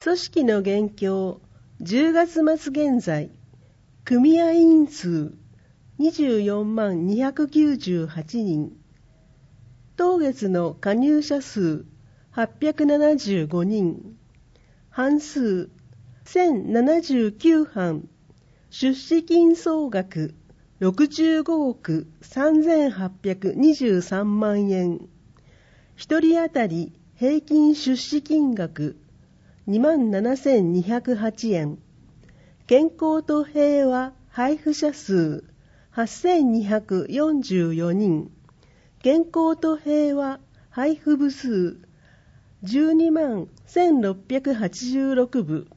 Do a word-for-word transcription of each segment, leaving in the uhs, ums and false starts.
組織の現況、じゅうがつ末現在、組合員数にじゅうよんまんにひゃくきゅうじゅうはちにん、当月の加入者数はっぴゃくななじゅうごにん、班数せんななじゅうきゅうはん、出資金総額ろくじゅうごおくさんぜんはっぴゃくにじゅうさんまんえん、ひとり当たり平均出資金額にまんななせんにひゃくはちえん、健康と平和配布者数はっせんにひゃくよんじゅうよにん、健康と平和配布部数じゅうにまんせんろっぴゃくはちじゅうろくぶ。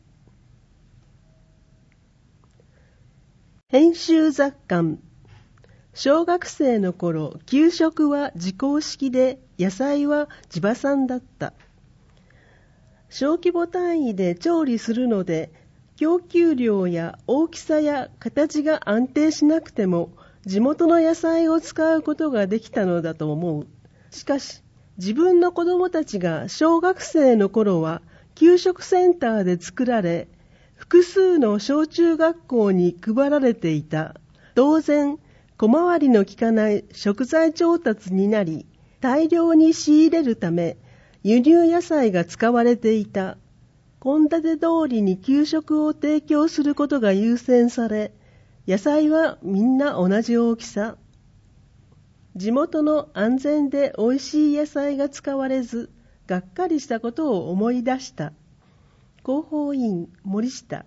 編集雑感。小学生の頃、給食は自校式で、野菜は地場産だった。小規模単位で調理するので、供給量や大きさや形が安定しなくても、地元の野菜を使うことができたのだと思う。しかし、自分の子供たちが小学生の頃は、給食センターで作られ、複数の小中学校に配られていた。当然、小回りの利かない食材調達になり、大量に仕入れるため、輸入野菜が使われていた。献立通りに給食を提供することが優先され、野菜はみんな同じ大きさ。地元の安全で美味しい野菜が使われず、がっかりしたことを思い出した。広報員森下。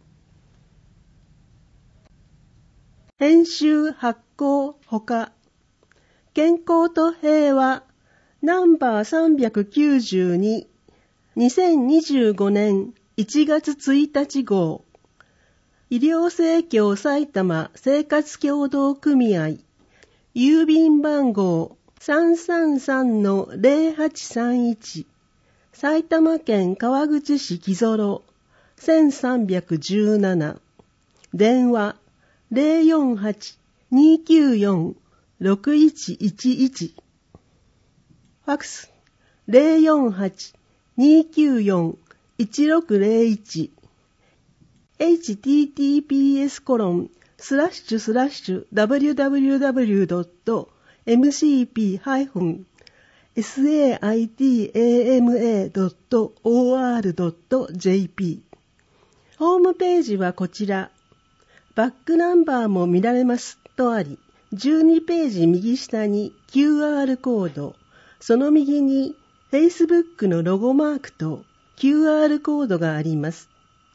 編集発行ほか。健康と平和ナンバーさんびゃくきゅうじゅうに、にせんにじゅうごねんいちがつついたち号。医療生協埼玉生活協同組合。郵便番号 さんさんさんのぜろはちさんいち。埼玉県川口市木曽せんさんびゃくじゅうなな。電話ゼロよんはち にきゅうよん ろくいちいちいち。ファックスゼロよんはち にきゅうよん いちろくゼロいち。エイチティーティーピーエスコロンスラッシュスラッシュダブリュダブリュダブリュドットエムシーピーハイフンエスエーアイティーエーエムエードットオーアールドットジェーピー。ホームページはこちら。バックナンバーも見られますとあり、じゅうにページ右下に キューアール コード、その右に Facebook のロゴマークと キューアール コードがあります。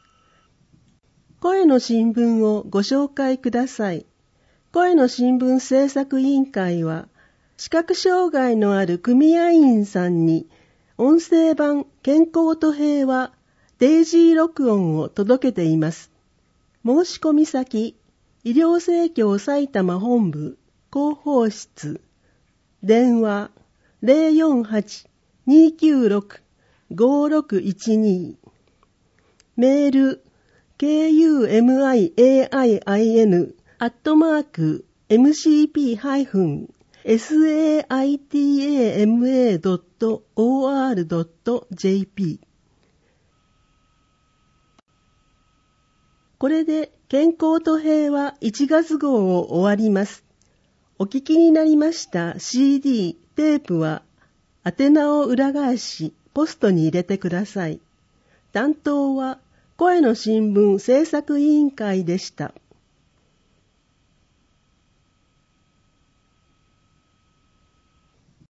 声の新聞をご紹介ください。声の新聞制作委員会は、視覚障害のある組合員さんに音声版健康と平和デイジー録音を届けています。申し込み先、医療生協埼玉本部広報室、電話ゼロよんはち にきゅうろく ごろくいちに、メール ケーユーエムアイエーアイアイエヌ アットマーク エムシーピーハイフンエスエーアイティーエーエムエードットオーアールドットジェーピー。これで健康と平和いちがつ号を終わります。お聞きになりました シーディー、テープは宛名を裏返しポストに入れてください。担当は声の新聞制作委員会でした。